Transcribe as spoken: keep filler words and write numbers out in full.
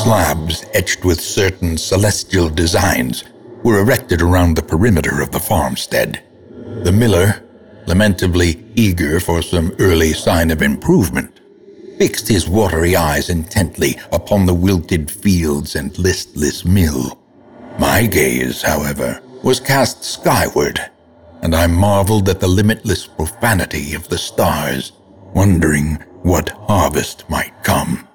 slabs etched with certain celestial designs were erected around the perimeter of the farmstead. The miller, lamentably eager for some early sign of improvement, fixed his watery eyes intently upon the wilted fields and listless mill. My gaze, however, was cast skyward, and I marveled at the limitless profanity of the stars, wondering what harvest might come.